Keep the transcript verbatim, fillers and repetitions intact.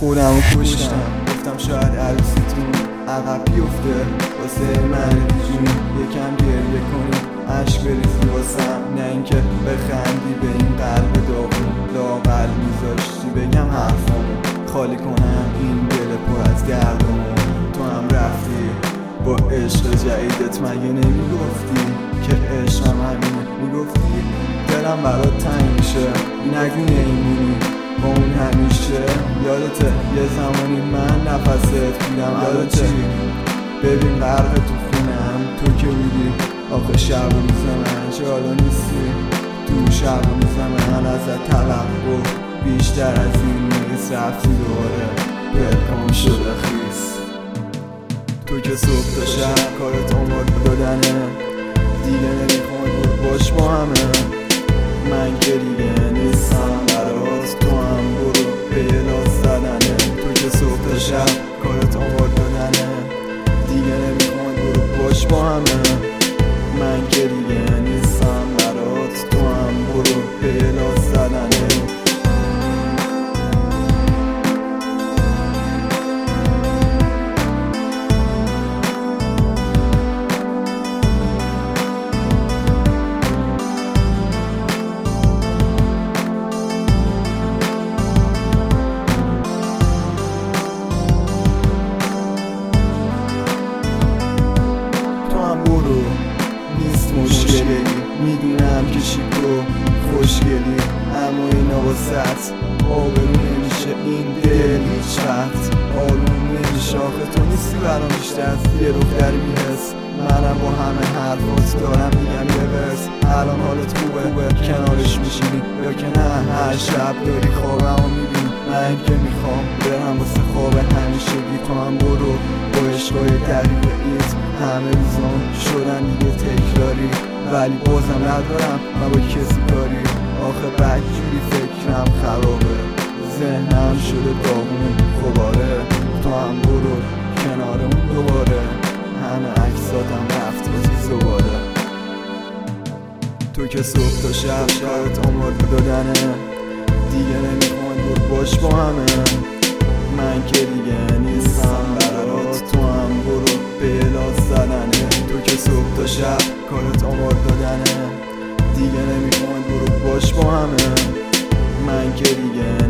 خودمو کشتم، گفتم شاید عروسیتون عقب بیفته واسه من جون، یکم گریه کنی عشق بریزی واسم، نه اینکه بخندی به این قلب داغون لااقل میذاشتی بگم حرفامو خالی کنم این دل پر از گردمو. تو هم رفتی با عشق جدیدت مگه نمیگفتی که عشقم همینه؟ میگفتی دلم برات تنگ میشه نگو نمیمونی با اون همیشه. یادته یه زمانی من نفست بودم یادته ببین غرق تو خونم تو که بودی آخه شب و روز من، چه حالا نیستی تو شب و روز من. ازت توقع بیشتر از این نیست، رفتی دوباره پلکام شده خیس. تو که صبح تا شب کارت عمر دادنه، دیگه نمیخوای برو باش با همه، من که دیگه نیستم برات، تو هم برو به لاس زدنه. تو که صبح تا شب کارت عمر دادنه، دیگه نمیخوای برو باش با همه، من که دیگه نیستم برات، تو هم برو به لاس زدنه. نیست مشکلی میدونم که شیکو خوشگلی، اما اینا واسط آبرو نمیشه این دل هیچ وقت آروم نمیشه. آخه تو نیستی برام بیشتر از یه دختر میرس، منم با همه حرفات دارم میگم یه برس. الان حالت خوبه خوبه کنارش میشینی یا که نه هر شب داری خوابمو میبینی؟ من که میخوام برم واسه خواب همیشگی، تو هم برو با عشقای دقیق ایت همه روزان شدن دیگه تکراری، ولی بازم ندارم من با کسی کاری. آخه بدجوری فکرم خرابه ذهنم شده داغون خوباره، تو هم برو کنارمون دوباره، همه عکساتم رفت بازی زباله. تو که صبح تا شب کارت عمر دادنه، دیگه نمیخوای برو باش با همه، من که دیگه نیستم برات، تو هم برو به لاس زدنه. تو که صبح تا شب کارت عمر دادنه، دیگه نمیخوای برو باش با همه، من که دیگه